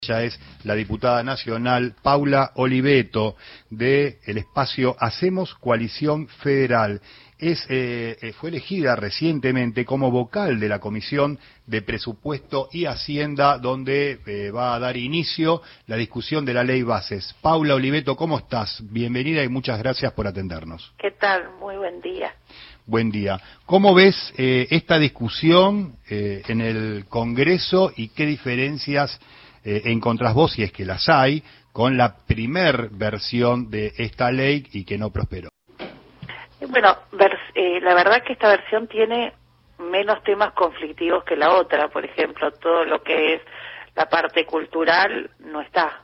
Ella es la diputada nacional Paula Oliveto, del espacio Hacemos Coalición Federal. Fue elegida recientemente como vocal de la Comisión de Presupuesto y Hacienda, donde va a dar inicio la discusión de la Ley Bases. Paula Oliveto, ¿cómo estás? Bienvenida y muchas gracias por atendernos. ¿Qué tal? Muy buen día. Buen día. ¿Cómo ves esta discusión en el Congreso y qué diferencias encontrás vos, si es que las hay, con la primer versión de esta ley y que no prosperó? Bueno, la verdad que esta versión tiene menos temas conflictivos que la otra. Por ejemplo, todo lo que es la parte cultural no está.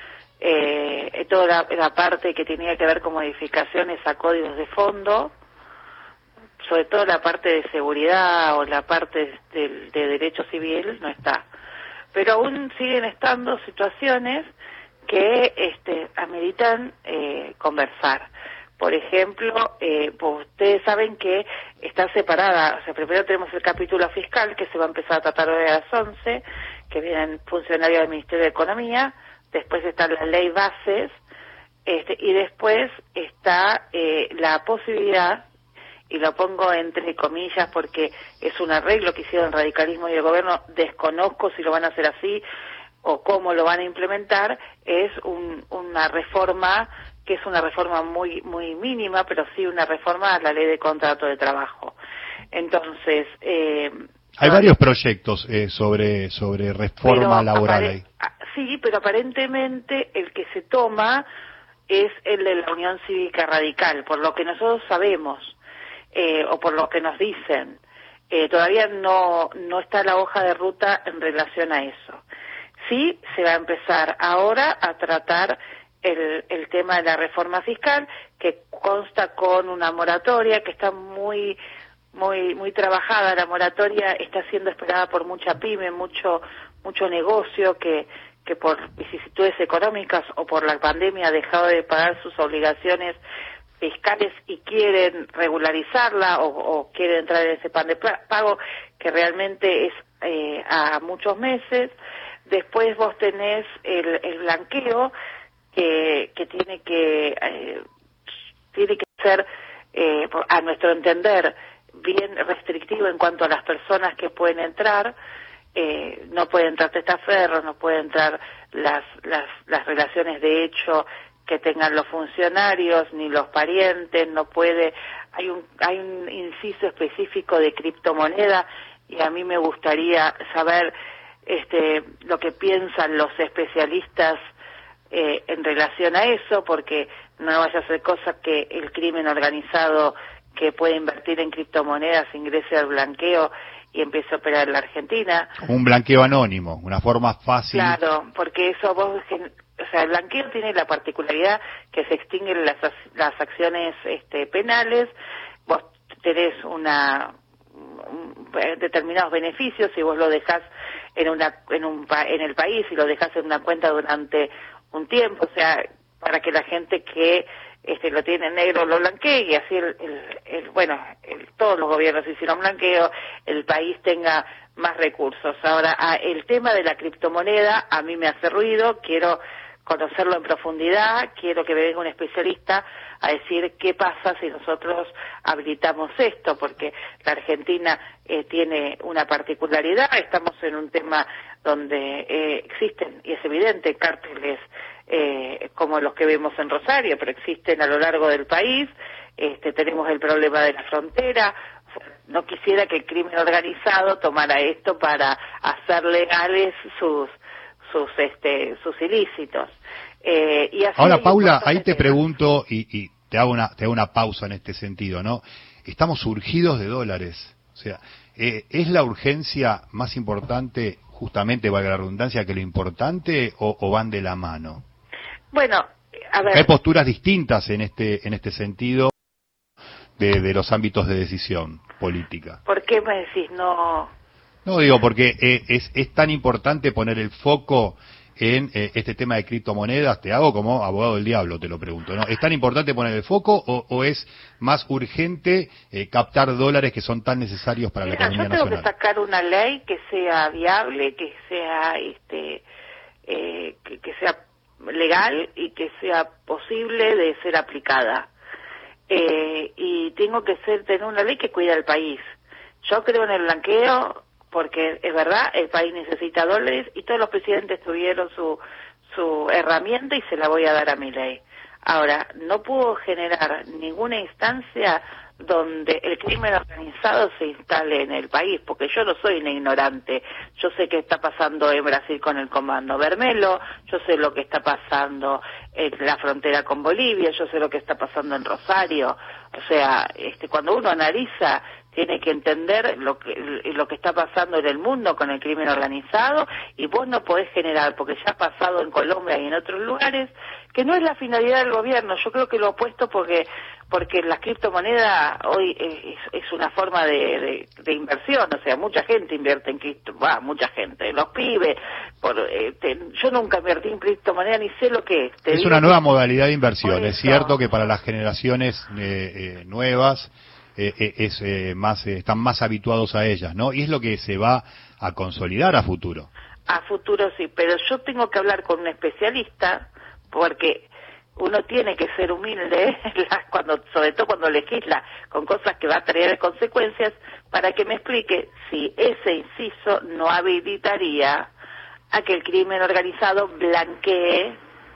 Toda la parte que tenía que ver con modificaciones a códigos de fondo, sobre todo la parte de seguridad o la parte de derecho civil, no está. Pero aún siguen estando situaciones que ameritan conversar. Por ejemplo, pues ustedes saben que está separada. O sea, primero tenemos el capítulo fiscal, que se va a empezar a tratar hoy a las 11, que vienen funcionarios del Ministerio de Economía. Después está la ley bases, y después está la posibilidad, y lo pongo entre comillas porque es un arreglo que hicieron el radicalismo y el gobierno, desconozco si lo van a hacer así o cómo lo van a implementar, es una reforma que es una reforma muy mínima, pero sí una reforma a la ley de contrato de trabajo. Entonces... hay varios proyectos sobre reforma laboral ahí. Sí, pero aparentemente el que se toma es el de la Unión Cívica Radical, por lo que nosotros sabemos. O por lo que nos dicen, todavía no está la hoja de ruta en relación a eso. Sí se va a empezar ahora a tratar el tema de la reforma fiscal, que consta con una moratoria que está muy trabajada. La moratoria está siendo esperada por mucha pyme, mucho negocio que por vicisitudes económicas o por la pandemia ha dejado de pagar sus obligaciones fiscales y quieren regularizarla o quieren entrar en ese plan de pago que realmente es a muchos meses. Después vos tenés el blanqueo que tiene que ser, a nuestro entender, bien restrictivo en cuanto a las personas que pueden entrar. No pueden entrar testaferros, no pueden entrar las relaciones de hecho que tengan los funcionarios ni los parientes, no puede. Hay un inciso específico de criptomoneda y a mí me gustaría saber lo que piensan los especialistas en relación a eso, porque no vaya a ser cosa que el crimen organizado que puede invertir en criptomonedas ingrese al blanqueo y empiece a operar en la Argentina. Un blanqueo anónimo, una forma fácil. Claro, porque eso vos... O sea, el blanqueo tiene la particularidad que se extinguen las acciones penales. Vos tenés determinados beneficios si vos lo dejás en el país y lo dejás en una cuenta durante un tiempo, o sea, para que la gente que lo tiene negro lo blanquee y así todos los gobiernos hicieron blanqueo, el país tenga más recursos. Ahora, el tema de la criptomoneda a mí me hace ruido, quiero conocerlo en profundidad, quiero que me venga un especialista a decir qué pasa si nosotros habilitamos esto, porque la Argentina tiene una particularidad, estamos en un tema donde existen, y es evidente, cárteles como los que vemos en Rosario, pero existen a lo largo del país, tenemos el problema de la frontera. No quisiera que el crimen organizado tomara esto para hacer legales sus ilícitos. Y así. Ahora, Paula, ahí te pregunto y te hago una pausa en este sentido, ¿no? Estamos surgidos de dólares. O sea, ¿es la urgencia más importante, justamente, valga la redundancia, que lo importante o van de la mano? Bueno, a ver. Hay posturas distintas en este sentido de los ámbitos de decisión política. ¿Por qué me decís no? No, digo, porque es tan importante poner el foco en este tema de criptomonedas. Te hago como abogado del diablo, te lo pregunto, ¿no? ¿Es tan importante poner el foco o es más urgente captar dólares que son tan necesarios para la economía nacional? Yo tengo que sacar una ley que sea viable, que sea legal y que sea posible de ser aplicada. Y tengo que tener una ley que cuida al país. Yo creo en el blanqueo porque es verdad, el país necesita dólares y todos los presidentes tuvieron su herramienta y se la voy a dar a Milei. Ahora, no puedo generar ninguna instancia donde el crimen organizado se instale en el país, porque yo no soy una ignorante. Yo sé qué está pasando en Brasil con el Comando Vermelho, yo sé lo que está pasando en la frontera con Bolivia, yo sé lo que está pasando en Rosario. O sea, cuando uno analiza, tiene que entender lo que está pasando en el mundo con el crimen organizado, y vos no podés generar, porque ya ha pasado en Colombia y en otros lugares, que no es la finalidad del gobierno. Yo creo que lo opuesto, porque la criptomoneda hoy es una forma de inversión. O sea, mucha gente invierte en mucha gente, los pibes. Yo nunca invertí en criptomoneda ni sé lo que es. Es una nueva modalidad de inversión. Es cierto que para las generaciones nuevas están más habituados a ellas, ¿no? Y es lo que se va a consolidar a futuro. A futuro sí, pero yo tengo que hablar con un especialista, porque uno tiene que ser humilde sobre todo cuando legisla con cosas que va a traer consecuencias, para que me explique si ese inciso no habilitaría a que el crimen organizado blanquee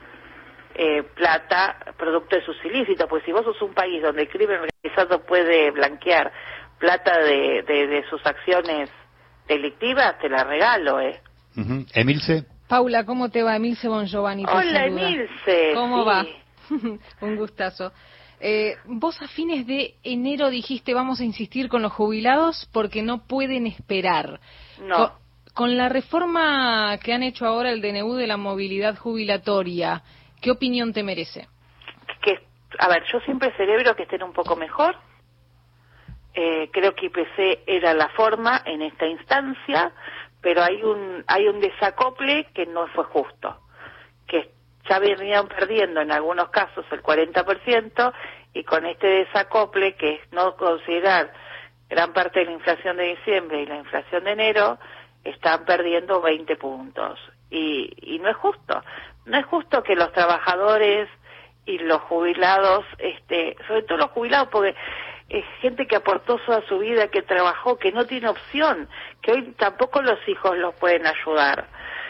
plata producto de sus ilícitos. Pues si vos sos un país donde el crimen organizado puede blanquear plata de sus acciones delictivas, te la regalo, Uh-huh. Emilce. Paula, ¿cómo te va? Emilce Bongiovanni. Hola, Emilce. ¿Cómo sí. va? Un gustazo. Vos a fines de enero dijiste vamos a insistir con los jubilados porque no pueden esperar. No. Con la reforma que han hecho ahora el DNU de la movilidad jubilatoria, ¿qué opinión te merece? A ver, yo siempre celebro que estén un poco mejor. Creo que IPC era la forma en esta instancia, pero hay un desacople que no fue justo, que ya venían perdiendo en algunos casos el 40%, y con este desacople, que es no considerar gran parte de la inflación de diciembre y la inflación de enero, están perdiendo 20 puntos. Y no es justo. No es justo que los trabajadores y los jubilados, sobre todo los jubilados, porque es gente que aportó toda su vida, que trabajó, que no tiene opción, que hoy tampoco los hijos los pueden ayudar,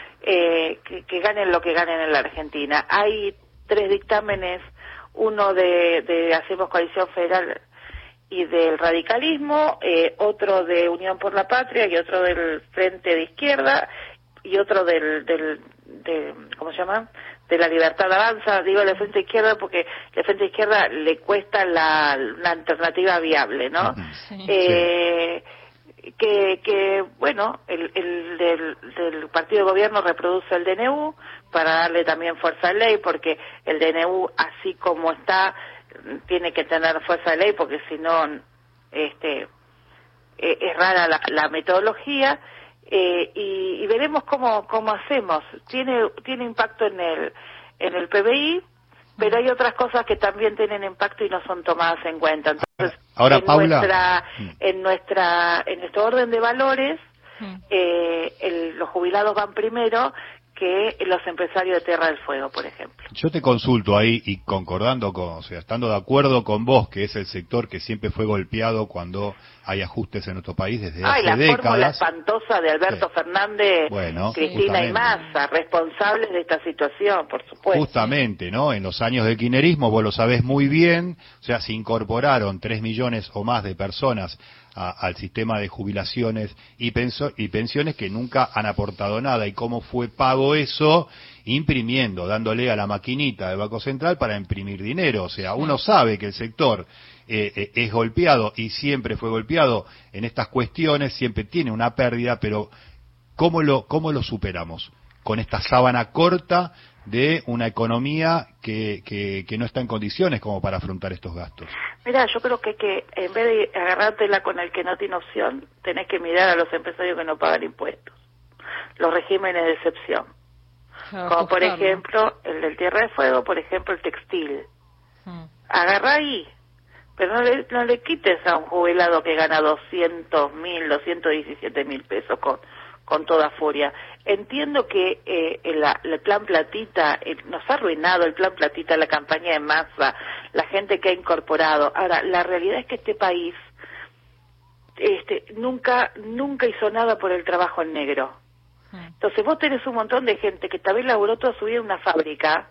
que ganen lo que ganen en la Argentina. Hay 3 dictámenes, uno de Hacemos Coalición Federal y del radicalismo, otro de Unión por la Patria y otro del Frente de Izquierda y otro ¿cómo se llama?, de la Libertad Avanza. Digo de Frente Izquierda porque la Frente Izquierda le cuesta una alternativa viable, ¿no? Sí. Que bueno, el del partido de gobierno reproduce el DNU para darle también fuerza de ley, porque el DNU, así como está, tiene que tener fuerza de ley, porque si no es rara la metodología. Y veremos cómo hacemos. Tiene impacto en el PBI, pero hay otras cosas que también tienen impacto y no son tomadas en cuenta. Entonces, ahora, Paula, en nuestro orden de valores, los jubilados van primero que los empresarios de Tierra del Fuego, por ejemplo. Yo te consulto ahí, y concordando estando de acuerdo con vos, que es el sector que siempre fue golpeado cuando hay ajustes en nuestro país desde hace décadas. La fórmula espantosa de Alberto Fernández, bueno, Cristina y Massa, responsables de esta situación, por supuesto. Justamente, ¿no? En los años del kirchnerismo, vos lo sabés muy bien, o sea, se incorporaron 3 millones o más de personas al sistema de jubilaciones y pensiones que nunca han aportado nada. ¿Y cómo fue pago eso? Imprimiendo, dándole a la maquinita del Banco Central para imprimir dinero. O sea, uno sabe que el sector es golpeado y siempre fue golpeado en estas cuestiones, siempre tiene una pérdida, pero ¿cómo lo superamos? Con esta sábana corta de una economía que no está en condiciones como para afrontar estos gastos. Mira, yo creo que en vez de agarrártela con el que no tiene opción, tenés que mirar a los empresarios que no pagan impuestos, los regímenes de excepción, como por ejemplo el del Tierra de Fuego, por ejemplo el textil. Agarrá ahí, pero no le quites a un jubilado que gana 200.000, 217.000 pesos con toda furia. Entiendo que el plan Platita nos ha arruinado, el plan Platita, la campaña de Massa, la gente que ha incorporado. Ahora, la realidad es que este país nunca hizo nada por el trabajo en negro. Entonces vos tenés un montón de gente que tal vez laburó toda su vida en una fábrica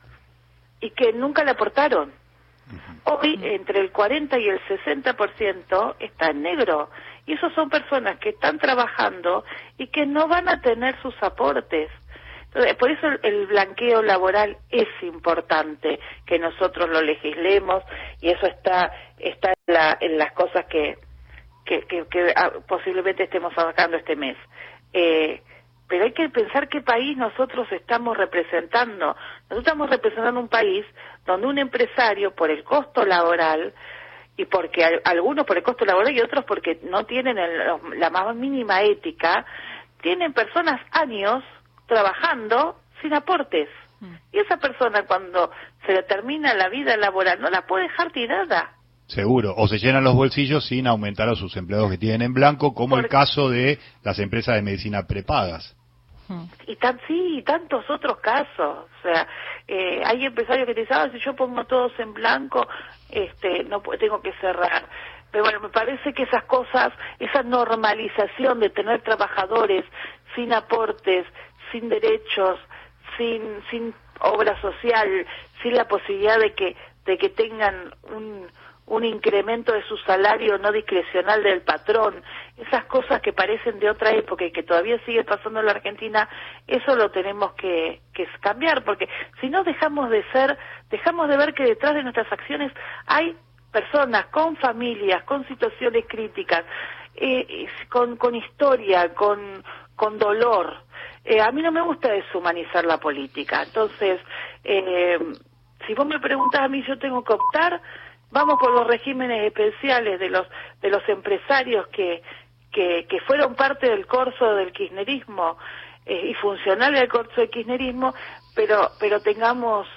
y que nunca le aportaron. Hoy entre el 40 y el 60% está en negro, y esos son personas que están trabajando y que no van a tener sus aportes. Entonces, por eso el blanqueo laboral es importante, que nosotros lo legislemos, y eso está en las cosas que posiblemente estemos sacando este mes. Pero hay que pensar qué país nosotros estamos representando. Nosotros estamos representando un país donde un empresario, por el costo laboral, y porque algunos por el costo laboral y otros porque no tienen la más mínima ética, tienen personas años trabajando sin aportes. Y esa persona, cuando se le termina la vida laboral, no la puede dejar tirada. Seguro, o se llenan los bolsillos sin aumentar a sus empleados que tienen en blanco, como el caso de las empresas de medicina prepagas. Y tantos otros casos. O sea, hay empresarios que te dicen, si yo pongo todos en blanco, no tengo que cerrar. Pero bueno, me parece que esas cosas, esa normalización de tener trabajadores sin aportes, sin derechos, sin obra social, sin la posibilidad de que tengan un incremento de su salario no discrecional del patrón, esas cosas que parecen de otra época y que todavía sigue pasando en la Argentina, eso lo tenemos que cambiar, porque si no dejamos de ver que detrás de nuestras acciones hay personas con familias, con situaciones críticas, con historia, con dolor. A mí no me gusta deshumanizar la política, entonces, si vos me preguntás a mí, yo tengo que optar. Vamos por los regímenes especiales de los empresarios que fueron parte del corso del kirchnerismo y funcionales del corso del kirchnerismo, pero tengamos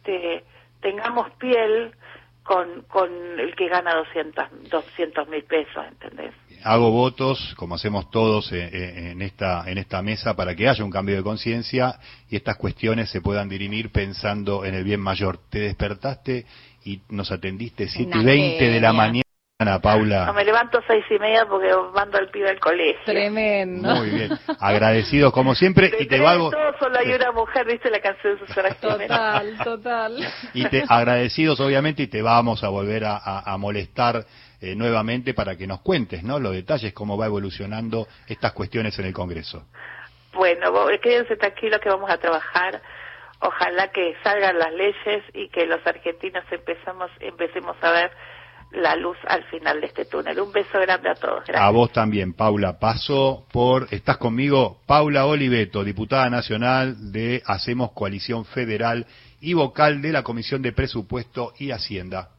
piel con el que gana 200.000 pesos, ¿entendés? Hago votos, como hacemos todos en esta mesa, para que haya un cambio de conciencia y estas cuestiones se puedan dirimir pensando en el bien mayor. Te despertaste y nos atendiste 7:20 de la mañana, Paula. No, me levanto 6:30 porque mando al pibe al colegio. Tremendo. Muy bien. Agradecidos como siempre. Y te valgo. Todo solo hay una mujer, ¿viste la canción de Susana Jiménez? Total. Y agradecidos obviamente, y te vamos a volver a molestar nuevamente para que nos cuentes, ¿no? Los detalles, cómo va evolucionando estas cuestiones en el Congreso. Bueno, quédense tranquilos que vamos a trabajar. Ojalá que salgan las leyes y que los argentinos empecemos a ver la luz al final de este túnel. Un beso grande a todos. Gracias. A vos también, Paula. Estás conmigo, Paula Oliveto, diputada nacional de Hacemos Coalición Federal y vocal de la Comisión de Presupuesto y Hacienda.